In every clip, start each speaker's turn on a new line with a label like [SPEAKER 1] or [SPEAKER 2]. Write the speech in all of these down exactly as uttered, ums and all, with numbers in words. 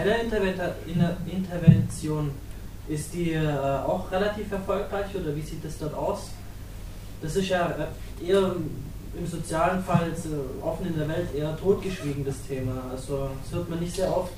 [SPEAKER 1] kriminelle Intervention, ist die äh, auch relativ erfolgreich oder wie sieht das dort aus? Das ist ja eher im sozialen Fall, jetzt, äh, offen in der Welt, eher totgeschwiegen, das Thema. Also das hört man nicht sehr oft.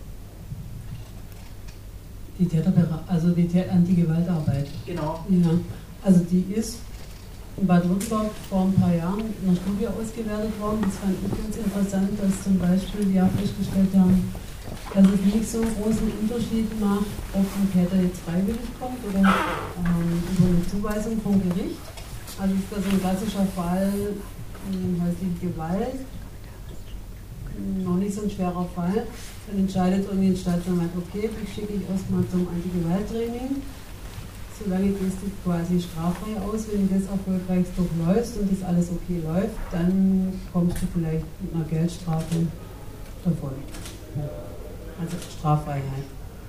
[SPEAKER 2] Die Täterberatung, also die Antigewaltarbeit.
[SPEAKER 1] Genau.
[SPEAKER 2] Ja, also die ist in Baden-Württemberg vor ein paar Jahren in einer Studie ausgewertet worden. Das fand ich ganz interessant, dass zum Beispiel wir festgestellt haben, dass es nicht so einen großen Unterschied macht, ob ein Täter jetzt freiwillig kommt oder ähm, über eine Zuweisung vom Gericht. Also ist das ein klassischer Fall, ähm, häusliche Gewalt, noch nicht so ein schwerer Fall. Dann entscheidet irgendwie ein Staatsanwalt, okay, ich schicke dich erstmal zum Antigewalttraining. Solange gehst du quasi straffrei aus, wenn du das erfolgreich durchläufst und das alles okay läuft, dann kommst du vielleicht mit einer Geldstrafe davon. Also Straffreiheit.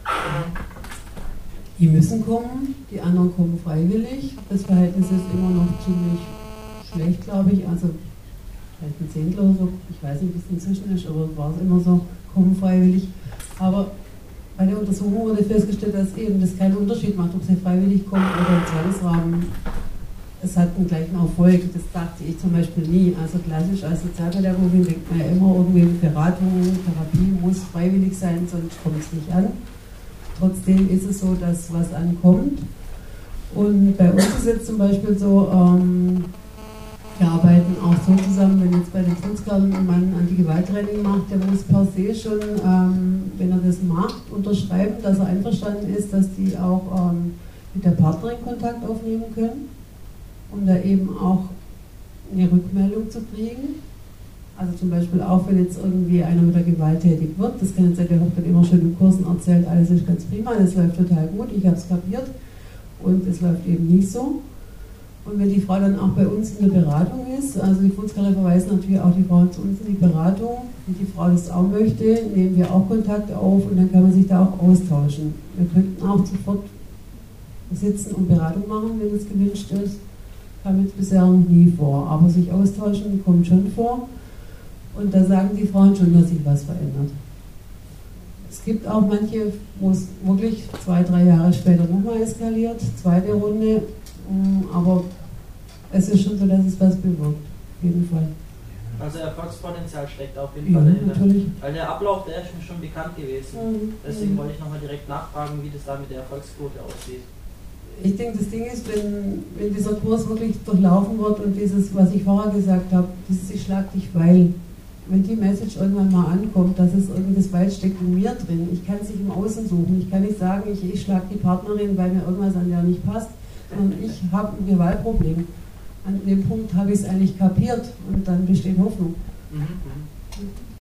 [SPEAKER 2] Die müssen kommen, die anderen kommen freiwillig. Das Verhältnis ist immer noch ziemlich schlecht, glaube ich. Also vielleicht ein Zehntel oder so, ich weiß nicht, wie es inzwischen ist, aber war es immer so, kommen freiwillig. Aber bei der Untersuchung wurde festgestellt, dass eben das keinen Unterschied macht, ob sie freiwillig kommen oder im Zwangsrahmen. Es hat den gleichen Erfolg, das dachte ich zum Beispiel nie. Also klassisch als Sozialpädagogin denkt man ja immer, irgendwie Beratung, Therapie muss freiwillig sein, sonst kommt es nicht an. Trotzdem ist es so, dass was ankommt. Und bei uns ist jetzt zum Beispiel so, ähm, wir arbeiten auch so zusammen, wenn jetzt bei den Fußgärten ein Mann Antigewalttraining macht, der muss per se schon, ähm, wenn er das macht, unterschreiben, dass er einverstanden ist, dass die auch ähm, mit der Partnerin Kontakt aufnehmen können, um da eben auch eine Rückmeldung zu kriegen. Also zum Beispiel auch, wenn jetzt irgendwie einer wieder gewalttätig wird, das kann jetzt ja der Hauptmann immer schon in Kursen erzählt, alles ist ganz prima, das läuft total gut, ich habe es kapiert und es läuft eben nicht so. Und wenn die Frau dann auch bei uns in der Beratung ist, also die Fußgänger verweisen natürlich auch die Frauen zu uns in die Beratung, wenn die Frau das auch möchte, nehmen wir auch Kontakt auf und dann kann man sich da auch austauschen. Wir könnten auch sofort sitzen und Beratung machen, wenn es gewünscht ist. Kam jetzt bisher noch nie vor, aber sich austauschen kommt schon vor. Und da sagen die Frauen schon, dass sich was verändert. Es gibt auch manche, wo es wirklich zwei, drei Jahre später nochmal eskaliert, zweite Runde, aber es ist schon so, dass es was bewirkt, auf jeden Fall.
[SPEAKER 1] Also Erfolgspotenzial steckt auf jeden
[SPEAKER 2] Ja,
[SPEAKER 1] Fall dahinter.
[SPEAKER 2] Natürlich.
[SPEAKER 1] Weil der Ablauf, der ist mir schon bekannt gewesen.
[SPEAKER 2] Mhm.
[SPEAKER 1] Deswegen wollte ich nochmal direkt nachfragen, wie das da mit der Erfolgsquote aussieht.
[SPEAKER 2] Ich denke, das Ding ist, wenn, wenn dieser Kurs wirklich durchlaufen wird und dieses, was ich vorher gesagt habe, dieses Ich schlag dich weil, wenn die Message irgendwann mal ankommt, dass es irgendwie das Weil steckt in mir drin, ich kann es nicht im Außen suchen, ich kann nicht sagen, ich, ich schlag die Partnerin, weil mir irgendwas an der nicht passt, sondern ich habe ein Gewaltproblem. An dem Punkt habe ich es eigentlich kapiert und dann besteht Hoffnung.
[SPEAKER 1] Mhm, mh.